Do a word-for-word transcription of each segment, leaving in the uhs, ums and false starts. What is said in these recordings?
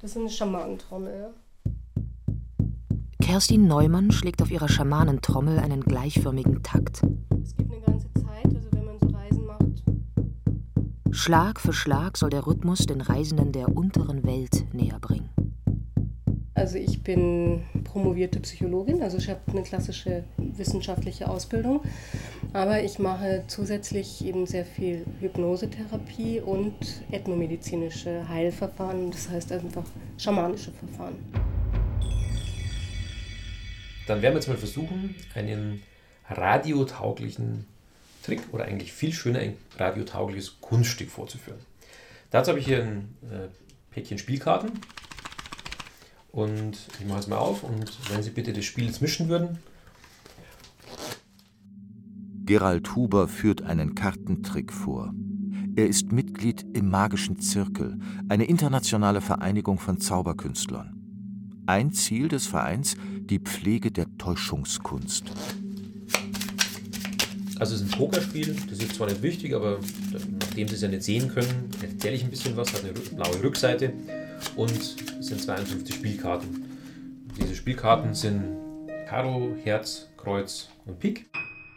Das ist eine Schamanentrommel, ja. Kerstin Neumann schlägt auf ihrer Schamanentrommel einen gleichförmigen Takt. Es gibt eine ganze Zeit, also wenn man so Reisen macht. Schlag für Schlag soll der Rhythmus den Reisenden der unteren Welt näher bringen. Also ich bin promovierte Psychologin, also ich habe eine klassische wissenschaftliche Ausbildung, aber ich mache zusätzlich eben sehr viel Hypnosetherapie und ethnomedizinische Heilverfahren, das heißt einfach schamanische Verfahren. Dann werden wir jetzt mal versuchen, einen radiotauglichen Trick oder eigentlich viel schöner ein radiotaugliches Kunststück vorzuführen. Dazu habe ich hier ein äh, Päckchen Spielkarten und ich mache es mal auf und wenn Sie bitte das Spiel jetzt mischen würden. Gerald Huber führt einen Kartentrick vor. Er ist Mitglied im Magischen Zirkel, eine internationale Vereinigung von Zauberkünstlern. Ein Ziel des Vereins, die Pflege der Täuschungskunst. Also es ist ein Pokerspiel, das ist zwar nicht wichtig, aber nachdem Sie es ja nicht sehen können, erzähle ich ein bisschen was, hat eine blaue Rückseite und es sind zweiundfünfzig Spielkarten. Diese Spielkarten sind Karo, Herz, Kreuz und Pik.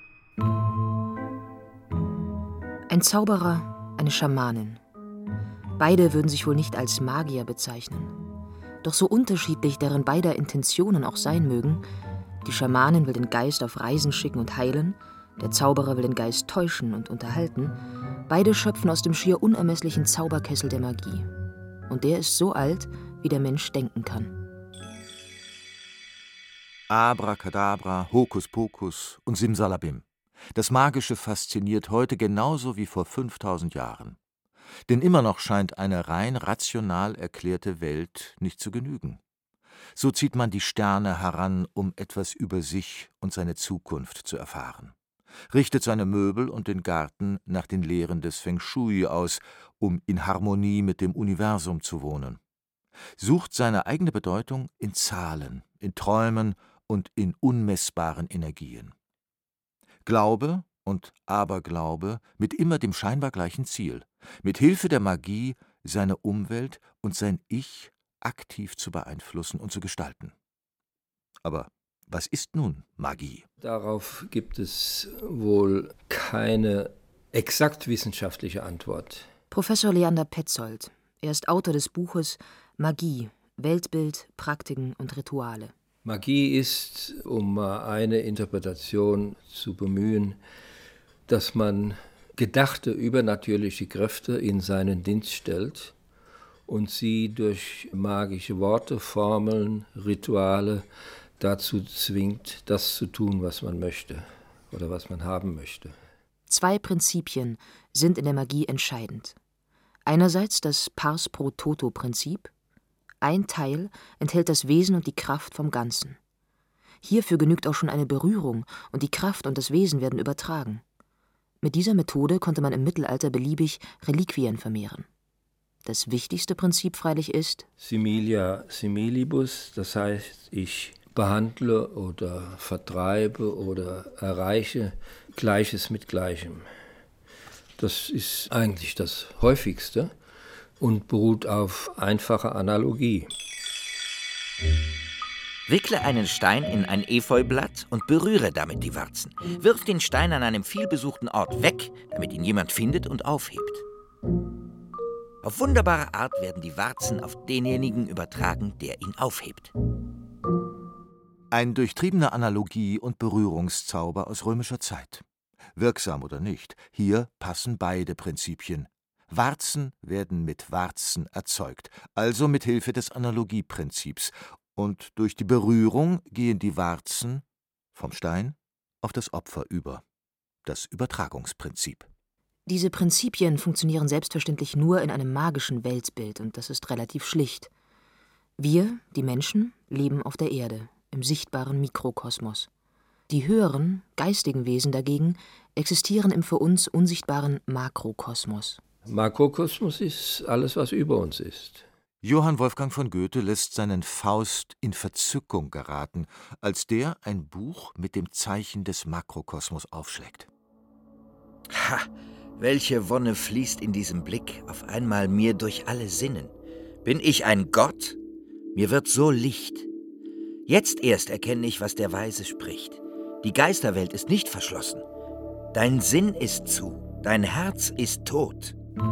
Ein Zauberer, eine Schamanin. Beide würden sich wohl nicht als Magier bezeichnen. Doch so unterschiedlich deren beider Intentionen auch sein mögen, die Schamanin will den Geist auf Reisen schicken und heilen, der Zauberer will den Geist täuschen und unterhalten, beide schöpfen aus dem schier unermesslichen Zauberkessel der Magie. Und der ist so alt, wie der Mensch denken kann. Abracadabra, Hokuspokus und Simsalabim. Das Magische fasziniert heute genauso wie vor fünftausend Jahren. Denn immer noch scheint eine rein rational erklärte Welt nicht zu genügen. So zieht man die Sterne heran, um etwas über sich und seine Zukunft zu erfahren. Richtet seine Möbel und den Garten nach den Lehren des Feng Shui aus, um in Harmonie mit dem Universum zu wohnen. Sucht seine eigene Bedeutung in Zahlen, in Träumen und in unmessbaren Energien. Glaube und Aberglaube mit immer dem scheinbar gleichen Ziel, mit Hilfe der Magie seine Umwelt und sein Ich aktiv zu beeinflussen und zu gestalten. Aber was ist nun Magie? Darauf gibt es wohl keine exakt wissenschaftliche Antwort. Professor Leander Petzold. Er ist Autor des Buches Magie, Weltbild, Praktiken und Rituale. Magie ist, um mal eine Interpretation zu bemühen, dass man gedachte übernatürliche Kräfte in seinen Dienst stellt und sie durch magische Worte, Formeln, Rituale dazu zwingt, das zu tun, was man möchte oder was man haben möchte. Zwei Prinzipien sind in der Magie entscheidend. Einerseits das Pars pro Toto-Prinzip. Ein Teil enthält das Wesen und die Kraft vom Ganzen. Hierfür genügt auch schon eine Berührung und die Kraft und das Wesen werden übertragen. Mit dieser Methode konnte man im Mittelalter beliebig Reliquien vermehren. Das wichtigste Prinzip freilich ist Similia similibus, das heißt, ich behandle oder vertreibe oder erreiche Gleiches mit Gleichem. Das ist eigentlich das Häufigste und beruht auf einfacher Analogie. Wickle einen Stein in ein Efeublatt und berühre damit die Warzen. Wirf den Stein an einem vielbesuchten Ort weg, damit ihn jemand findet und aufhebt. Auf wunderbare Art werden die Warzen auf denjenigen übertragen, der ihn aufhebt. Ein durchtriebener Analogie- und Berührungszauber aus römischer Zeit. Wirksam oder nicht, hier passen beide Prinzipien. Warzen werden mit Warzen erzeugt, also mit Hilfe des Analogieprinzips. Und durch die Berührung gehen die Warzen vom Stein auf das Opfer über. Das Übertragungsprinzip. Diese Prinzipien funktionieren selbstverständlich nur in einem magischen Weltbild und das ist relativ schlicht. Wir, die Menschen, leben auf der Erde, im sichtbaren Mikrokosmos. Die höheren, geistigen Wesen dagegen existieren im für uns unsichtbaren Makrokosmos. Makrokosmos ist alles, was über uns ist. Johann Wolfgang von Goethe lässt seinen Faust in Verzückung geraten, als der ein Buch mit dem Zeichen des Makrokosmos aufschlägt. Ha! Welche Wonne fließt in diesem Blick auf einmal mir durch alle Sinnen. Bin ich ein Gott? Mir wird so Licht. Jetzt erst erkenne ich, was der Weise spricht. Die Geisterwelt ist nicht verschlossen. Dein Sinn ist zu, dein Herz ist tot.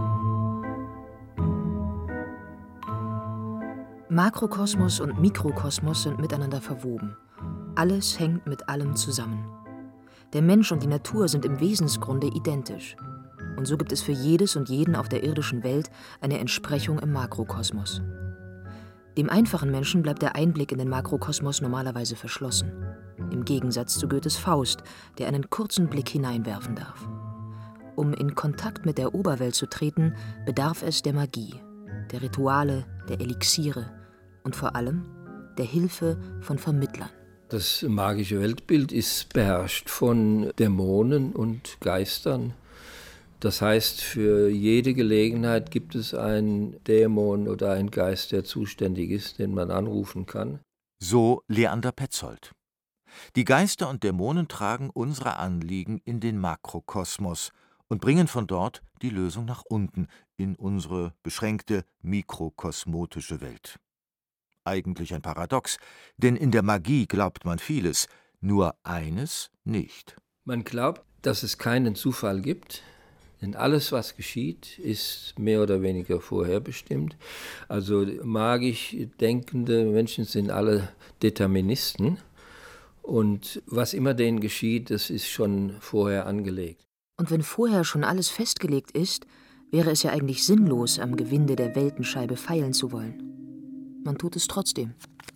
Makrokosmos und Mikrokosmos sind miteinander verwoben. Alles hängt mit allem zusammen. Der Mensch und die Natur sind im Wesensgrunde identisch. Und so gibt es für jedes und jeden auf der irdischen Welt eine Entsprechung im Makrokosmos. Dem einfachen Menschen bleibt der Einblick in den Makrokosmos normalerweise verschlossen. Im Gegensatz zu Goethes Faust, der einen kurzen Blick hineinwerfen darf. Um in Kontakt mit der Oberwelt zu treten, bedarf es der Magie, der Rituale, der Elixiere und vor allem der Hilfe von Vermittlern. Das magische Weltbild ist beherrscht von Dämonen und Geistern. Das heißt, für jede Gelegenheit gibt es einen Dämon oder einen Geist, der zuständig ist, den man anrufen kann. So Leander Petzold. Die Geister und Dämonen tragen unsere Anliegen in den Makrokosmos und bringen von dort die Lösung nach unten in unsere beschränkte mikrokosmotische Welt. Eigentlich ein Paradox, denn in der Magie glaubt man vieles, nur eines nicht. Man glaubt, dass es keinen Zufall gibt, denn alles, was geschieht, ist mehr oder weniger vorherbestimmt. Also magisch denkende Menschen sind alle Deterministen und was immer denen geschieht, das ist schon vorher angelegt. Und wenn vorher schon alles festgelegt ist, wäre es ja eigentlich sinnlos, am Gewinde der Weltenscheibe feilen zu wollen. Man tut es trotzdem.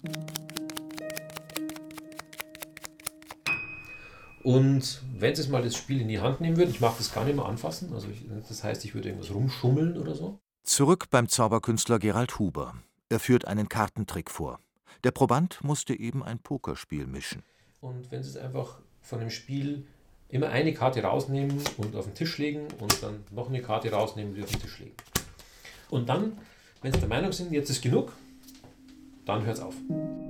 Und wenn Sie mal das Spiel in die Hand nehmen würden, ich mag das gar nicht mehr anfassen, also ich, das heißt, ich würde irgendwas rumschummeln oder so. Zurück beim Zauberkünstler Gerald Huber. Er führt einen Kartentrick vor. Der Proband musste eben ein Pokerspiel mischen. Und wenn Sie es einfach von dem Spiel immer eine Karte rausnehmen und auf den Tisch legen und dann noch eine Karte rausnehmen und wieder auf den Tisch legen. Und dann, wenn Sie der Meinung sind, jetzt ist genug, dann hört's auf.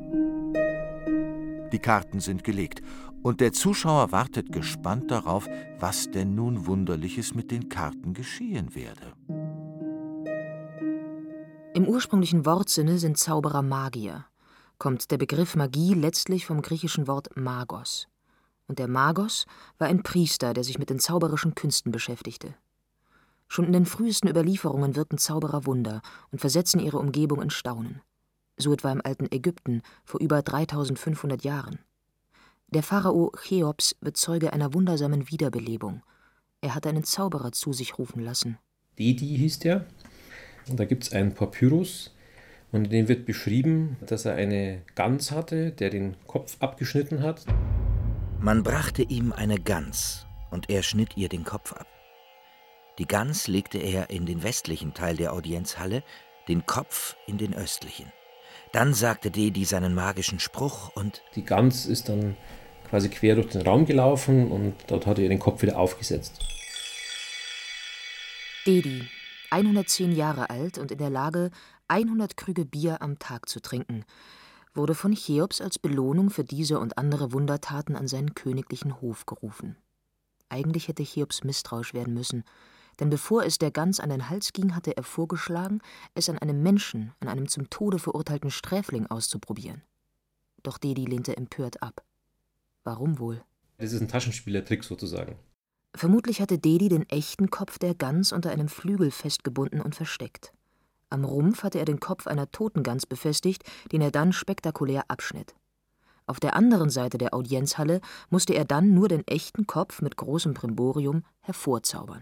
Die Karten sind gelegt und der Zuschauer wartet gespannt darauf, was denn nun Wunderliches mit den Karten geschehen werde. Im ursprünglichen Wortsinne sind Zauberer Magier, kommt der Begriff Magie letztlich vom griechischen Wort Magos. Und der Magos war ein Priester, der sich mit den zauberischen Künsten beschäftigte. Schon in den frühesten Überlieferungen wirken Zauberer Wunder und versetzen ihre Umgebung in Staunen. So etwa im alten Ägypten vor über dreitausendfünfhundert Jahren. Der Pharao Cheops wird Zeuge einer wundersamen Wiederbelebung. Er hat einen Zauberer zu sich rufen lassen. Dedi hieß der. Und da gibt es einen Papyrus und in dem wird beschrieben, dass er eine Gans hatte, der den Kopf abgeschnitten hat. Man brachte ihm eine Gans und er schnitt ihr den Kopf ab. Die Gans legte er in den westlichen Teil der Audienzhalle, den Kopf in den östlichen. Dann sagte Dedi seinen magischen Spruch und die Gans ist dann quasi quer durch den Raum gelaufen und dort hat er den Kopf wieder aufgesetzt. Dedi, hundertzehn Jahre alt und in der Lage, hundert Krüge Bier am Tag zu trinken, wurde von Cheops als Belohnung für diese und andere Wundertaten an seinen königlichen Hof gerufen. Eigentlich hätte Cheops misstrauisch werden müssen, denn bevor es der Gans an den Hals ging, hatte er vorgeschlagen, es an einem Menschen, an einem zum Tode verurteilten Sträfling auszuprobieren. Doch Dedi lehnte empört ab. Warum wohl? Das ist ein Taschenspielertrick sozusagen. Vermutlich hatte Dedi den echten Kopf der Gans unter einem Flügel festgebunden und versteckt. Am Rumpf hatte er den Kopf einer toten Gans befestigt, den er dann spektakulär abschnitt. Auf der anderen Seite der Audienzhalle musste er dann nur den echten Kopf mit großem Brimborium hervorzaubern.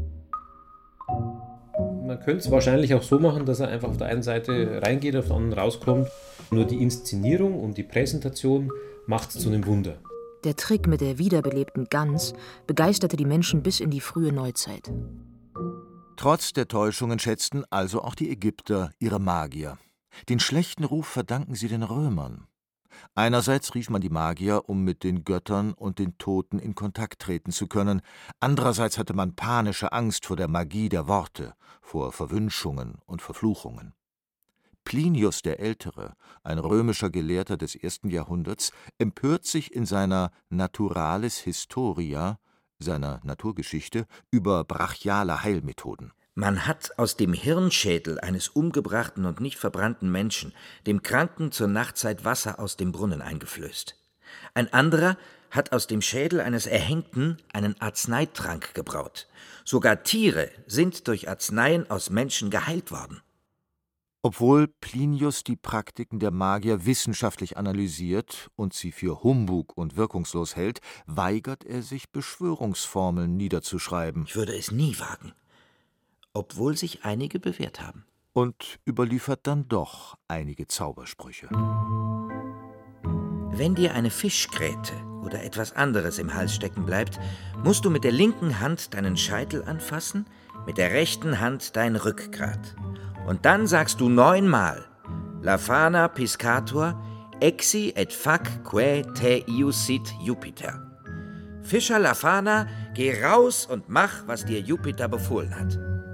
Man könnte es wahrscheinlich auch so machen, dass er einfach auf der einen Seite reingeht, auf der anderen rauskommt. Nur die Inszenierung und die Präsentation macht es zu einem Wunder. Der Trick mit der wiederbelebten Gans begeisterte die Menschen bis in die frühe Neuzeit. Trotz der Täuschungen schätzten also auch die Ägypter ihre Magier. Den schlechten Ruf verdanken sie den Römern. Einerseits rief man die Magier, um mit den Göttern und den Toten in Kontakt treten zu können. Andererseits hatte man panische Angst vor der Magie der Worte, vor Verwünschungen und Verfluchungen. Plinius der Ältere, ein römischer Gelehrter des ersten Jahrhunderts, empört sich in seiner Naturalis Historia, seiner Naturgeschichte, über brachiale Heilmethoden. Man hat aus dem Hirnschädel eines umgebrachten und nicht verbrannten Menschen dem Kranken zur Nachtzeit Wasser aus dem Brunnen eingeflößt. Ein anderer hat aus dem Schädel eines Erhängten einen Arzneitrank gebraut. Sogar Tiere sind durch Arzneien aus Menschen geheilt worden. Obwohl Plinius die Praktiken der Magier wissenschaftlich analysiert und sie für Humbug und wirkungslos hält, weigert er sich, Beschwörungsformeln niederzuschreiben. Ich würde es nie wagen, obwohl sich einige bewährt haben. Und überliefert dann doch einige Zaubersprüche. Wenn dir eine Fischgräte oder etwas anderes im Hals stecken bleibt, musst du mit der linken Hand deinen Scheitel anfassen, mit der rechten Hand dein Rückgrat. Und dann sagst du neunmal: Lafana piscator, exi et fac quae te iusit Jupiter. Fischer Lafana, geh raus und mach, was dir Jupiter befohlen hat.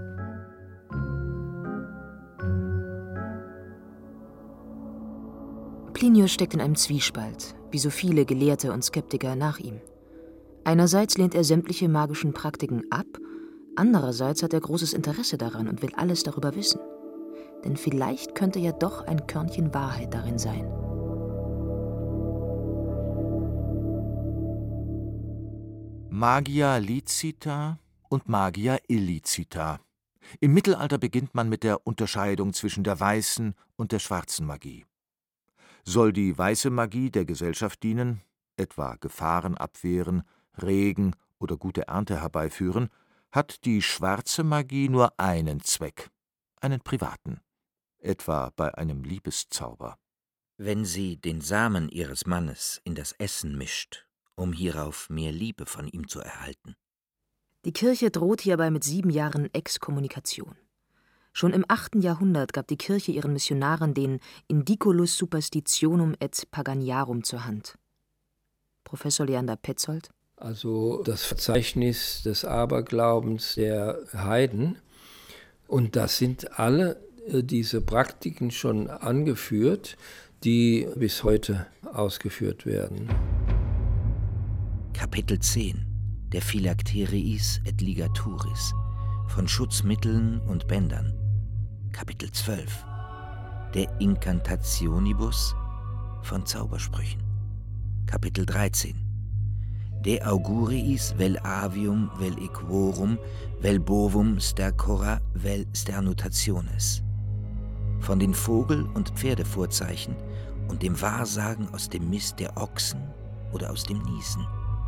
Plinius steckt in einem Zwiespalt, wie so viele Gelehrte und Skeptiker nach ihm. Einerseits lehnt er sämtliche magischen Praktiken ab, andererseits hat er großes Interesse daran und will alles darüber wissen. Denn vielleicht könnte ja doch ein Körnchen Wahrheit darin sein. Magia licita und Magia illicita. Im Mittelalter beginnt man mit der Unterscheidung zwischen der weißen und der schwarzen Magie. Soll die weiße Magie der Gesellschaft dienen, etwa Gefahren abwehren, Regen oder gute Ernte herbeiführen, hat die schwarze Magie nur einen Zweck, einen privaten, etwa bei einem Liebeszauber. Wenn sie den Samen ihres Mannes in das Essen mischt, um hierauf mehr Liebe von ihm zu erhalten. Die Kirche droht hierbei mit sieben Jahren Exkommunikation. Schon im achten Jahrhundert gab die Kirche ihren Missionaren den Indiculus Superstitionum et Paganiarum zur Hand. Professor Leander Petzold. Also das Verzeichnis des Aberglaubens der Heiden. Und das sind alle diese Praktiken schon angeführt, die bis heute ausgeführt werden. Kapitel zehn der Phylacteriis et Ligaturis, von Schutzmitteln und Bändern. Kapitel zwölf der Incantationibus, von Zaubersprüchen. Kapitel dreizehn De auguriis vel avium vel equorum vel bovum stercora vel sternutationes, von den Vogel- und Pferdevorzeichen und dem Wahrsagen aus dem Mist der Ochsen oder aus dem Niesen.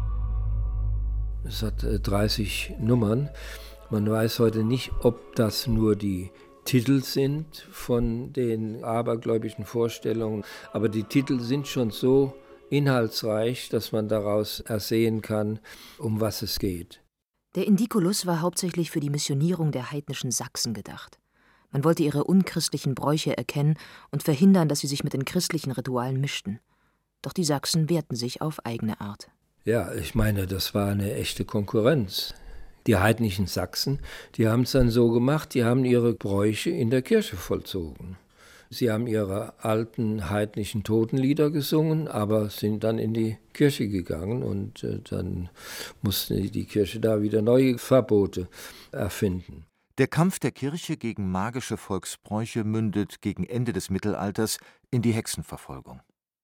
Es hat dreißig Nummern. Man weiß heute nicht, ob das nur die Titel sind von den abergläubischen Vorstellungen, aber die Titel sind schon so inhaltsreich, dass man daraus ersehen kann, um was es geht. Der Indiculus war hauptsächlich für die Missionierung der heidnischen Sachsen gedacht. Man wollte ihre unchristlichen Bräuche erkennen und verhindern, dass sie sich mit den christlichen Ritualen mischten. Doch die Sachsen wehrten sich auf eigene Art. Ja, ich meine, das war eine echte Konkurrenz. Die heidnischen Sachsen, die haben es dann so gemacht, die haben ihre Bräuche in der Kirche vollzogen. Sie haben ihre alten heidnischen Totenlieder gesungen, aber sind dann in die Kirche gegangen und äh, dann musste die Kirche da wieder neue Verbote erfinden. Der Kampf der Kirche gegen magische Volksbräuche mündet gegen Ende des Mittelalters in die Hexenverfolgung.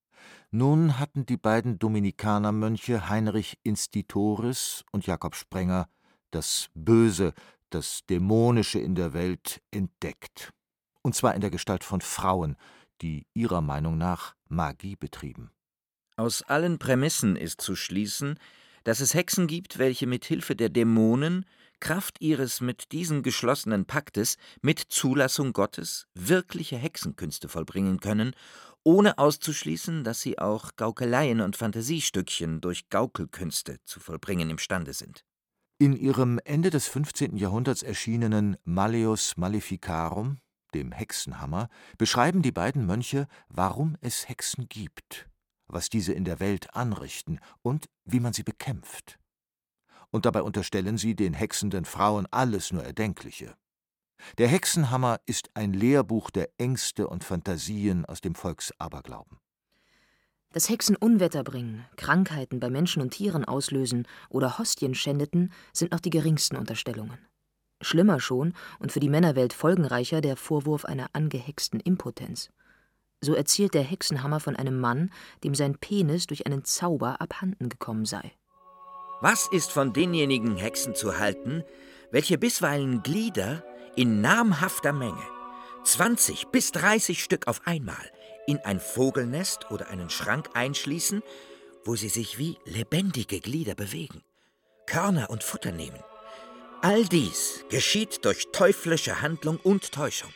Nun hatten die beiden Dominikanermönche Heinrich Institoris und Jakob Sprenger das Böse, das Dämonische in der Welt entdeckt. Und zwar in der Gestalt von Frauen, die ihrer Meinung nach Magie betrieben. Aus allen Prämissen ist zu schließen, dass es Hexen gibt, welche mit Hilfe der Dämonen, Kraft ihres mit diesen geschlossenen Paktes, mit Zulassung Gottes, wirkliche Hexenkünste vollbringen können, ohne auszuschließen, dass sie auch Gaukeleien und Fantasiestückchen durch Gaukelkünste zu vollbringen imstande sind. In ihrem Ende des fünfzehnten Jahrhunderts erschienenen Malleus Maleficarum, dem Hexenhammer, beschreiben die beiden Mönche, warum es Hexen gibt, was diese in der Welt anrichten und wie man sie bekämpft. Und dabei unterstellen sie den hexenden Frauen alles nur Erdenkliche. Der Hexenhammer ist ein Lehrbuch der Ängste und Fantasien aus dem Volksaberglauben. Dass Hexen Unwetter bringen, Krankheiten bei Menschen und Tieren auslösen oder Hostien schändeten, sind noch die geringsten Unterstellungen. Schlimmer schon und für die Männerwelt folgenreicher der Vorwurf einer angehexten Impotenz. So erzählt der Hexenhammer von einem Mann, dem sein Penis durch einen Zauber abhanden gekommen sei. Was ist von denjenigen Hexen zu halten, welche bisweilen Glieder in namhafter Menge, zwanzig bis dreißig Stück auf einmal, in ein Vogelnest oder einen Schrank einschließen, wo sie sich wie lebendige Glieder bewegen, Körner und Futter nehmen? All dies geschieht durch teuflische Handlung und Täuschung.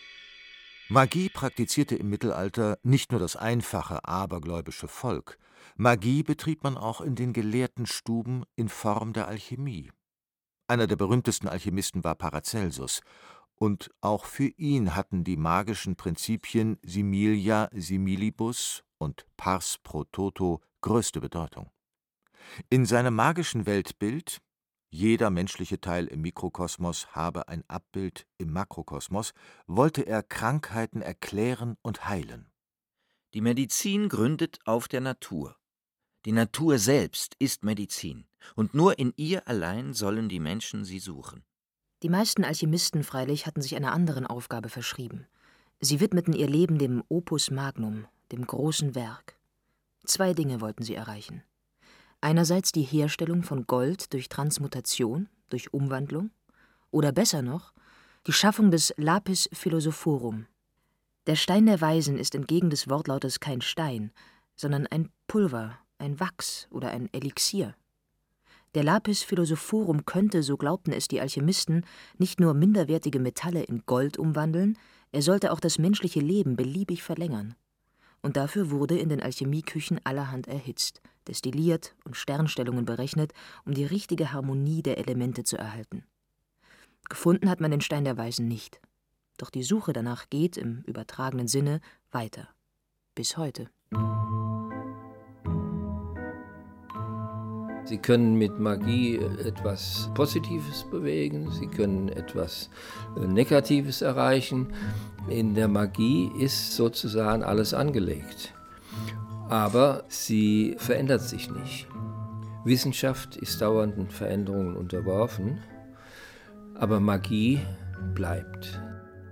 Magie praktizierte im Mittelalter nicht nur das einfache, abergläubische Volk. Magie betrieb man auch in den gelehrten Stuben in Form der Alchemie. Einer der berühmtesten Alchemisten war Paracelsus, und auch für ihn hatten die magischen Prinzipien similia similibus und pars pro toto größte Bedeutung. In seinem magischen Weltbild, jeder menschliche Teil im Mikrokosmos habe ein Abbild im Makrokosmos, wollte er Krankheiten erklären und heilen. Die Medizin gründet auf der Natur. Die Natur selbst ist Medizin, und nur in ihr allein sollen die Menschen sie suchen. Die meisten Alchemisten freilich hatten sich einer anderen Aufgabe verschrieben. Sie widmeten ihr Leben dem Opus Magnum, dem großen Werk. Zwei Dinge wollten sie erreichen. Einerseits die Herstellung von Gold durch Transmutation, durch Umwandlung, oder besser noch, die Schaffung des Lapis Philosophorum. Der Stein der Weisen ist entgegen des Wortlautes kein Stein, sondern ein Pulver, ein Wachs oder ein Elixier. Der Lapis Philosophorum könnte, so glaubten es die Alchemisten, nicht nur minderwertige Metalle in Gold umwandeln, er sollte auch das menschliche Leben beliebig verlängern. Und dafür wurde in den Alchemieküchen allerhand erhitzt, destilliert und Sternstellungen berechnet, um die richtige Harmonie der Elemente zu erhalten. Gefunden hat man den Stein der Weisen nicht. Doch die Suche danach geht, im übertragenen Sinne, weiter. Bis heute. Sie können mit Magie etwas Positives bewegen, Sie können etwas Negatives erreichen. In der Magie ist sozusagen alles angelegt. Aber sie verändert sich nicht. Wissenschaft ist dauernden Veränderungen unterworfen, aber Magie bleibt.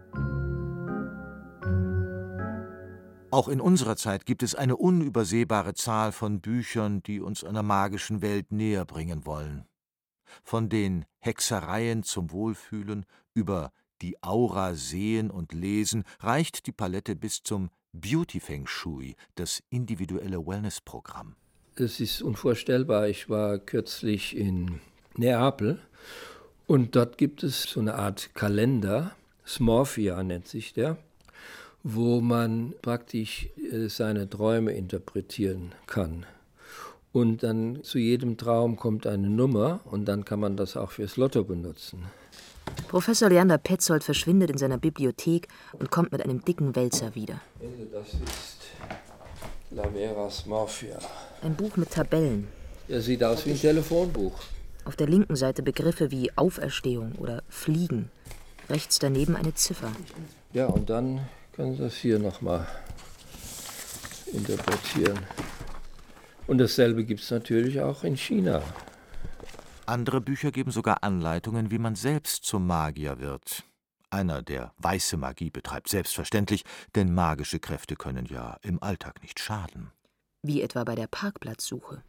Auch in unserer Zeit gibt es eine unübersehbare Zahl von Büchern, die uns einer magischen Welt näher bringen wollen. Von den Hexereien zum Wohlfühlen über die Aura sehen und lesen reicht die Palette bis zum Beauty Feng Shui, das individuelle Wellness-Programm. Es ist unvorstellbar. Ich war kürzlich in Neapel und dort gibt es so eine Art Kalender, Smorfia nennt sich der, wo man praktisch seine Träume interpretieren kann. Und dann zu jedem Traum kommt eine Nummer und dann kann man das auch fürs Lotto benutzen. Professor Leander Petzold verschwindet in seiner Bibliothek und kommt mit einem dicken Wälzer wieder. Das ist La Vera Smorfia. Ein Buch mit Tabellen. Er sieht aus wie ein Telefonbuch. Auf der linken Seite Begriffe wie Auferstehung oder Fliegen. Rechts daneben eine Ziffer. Ja, und dann können Sie das hier nochmal interpretieren. Und dasselbe gibt es natürlich auch in China. Andere Bücher geben sogar Anleitungen, wie man selbst zum Magier wird. Einer, der weiße Magie betreibt, selbstverständlich, denn magische Kräfte können ja im Alltag nicht schaden. Wie etwa bei der Parkplatzsuche.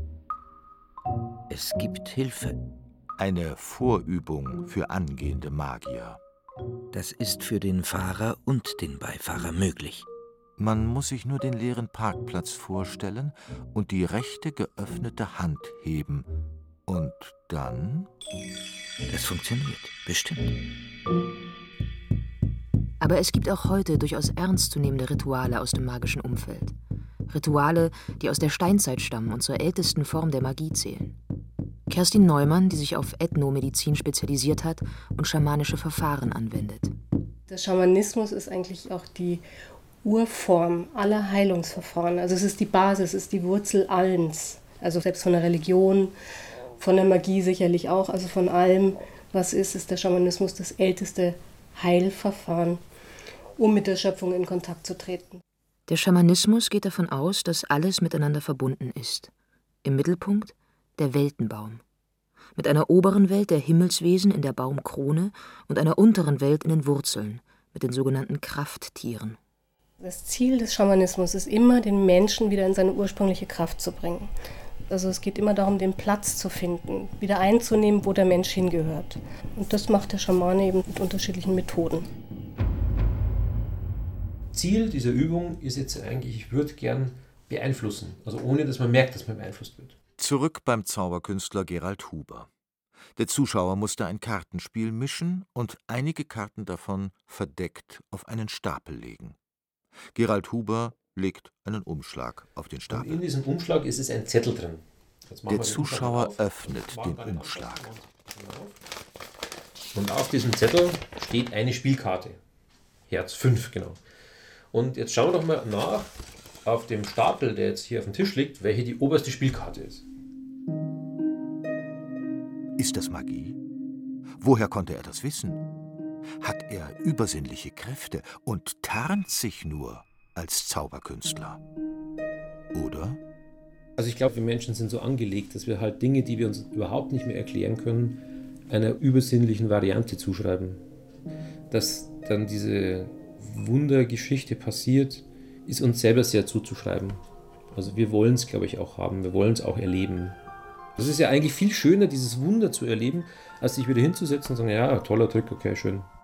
Es gibt Hilfe. Eine Vorübung für angehende Magier. Das ist für den Fahrer und den Beifahrer möglich. Man muss sich nur den leeren Parkplatz vorstellen und die rechte geöffnete Hand heben. Und dann? Das funktioniert, bestimmt. Aber es gibt auch heute durchaus ernstzunehmende Rituale aus dem magischen Umfeld. Rituale, die aus der Steinzeit stammen und zur ältesten Form der Magie zählen. Kerstin Neumann, die sich auf Ethnomedizin spezialisiert hat und schamanische Verfahren anwendet. Der Schamanismus ist eigentlich auch die Urform aller Heilungsverfahren. Also es ist die Basis, es ist die Wurzel allens. Also selbst von der Religion, von der Magie sicherlich auch, also von allem, was ist, ist der Schamanismus das älteste Heilverfahren, um mit der Schöpfung in Kontakt zu treten. Der Schamanismus geht davon aus, dass alles miteinander verbunden ist. Im Mittelpunkt der Weltenbaum. mit einer oberen Welt der Himmelswesen in der Baumkrone und einer unteren Welt in den Wurzeln, mit den sogenannten Krafttieren. Das Ziel des Schamanismus ist immer, den Menschen wieder in seine ursprüngliche Kraft zu bringen. Also es geht immer darum, den Platz zu finden, wieder einzunehmen, wo der Mensch hingehört. Und das macht der Schamane eben mit unterschiedlichen Methoden. Ziel dieser Übung ist jetzt eigentlich, ich würde gern beeinflussen, also ohne, dass man merkt, dass man beeinflusst wird. Zurück beim Zauberkünstler Gerald Huber. Der Zuschauer musste ein Kartenspiel mischen und einige Karten davon verdeckt auf einen Stapel legen. Gerald Huber legt einen Umschlag auf den Stapel. Und in diesem Umschlag ist es ein Zettel drin. Der Zuschauer öffnet den Umschlag. Und auf diesem Zettel steht eine Spielkarte. Herz fünf, genau. Und jetzt schauen wir doch mal nach auf dem Stapel, der jetzt hier auf dem Tisch liegt, welche die oberste Spielkarte ist. Ist das Magie? Woher konnte er das wissen? Hat er übersinnliche Kräfte und tarnt sich nur als Zauberkünstler? Oder? Also ich glaube, wir Menschen sind so angelegt, dass wir halt Dinge, die wir uns überhaupt nicht mehr erklären können, einer übersinnlichen Variante zuschreiben. Dass dann diese Wundergeschichte passiert, ist uns selber sehr zuzuschreiben. Also wir wollen es, glaube ich, auch haben. Wir wollen es auch erleben. Das ist ja eigentlich viel schöner, dieses Wunder zu erleben, als sich wieder hinzusetzen und sagen, ja, toller Trick, okay, schön.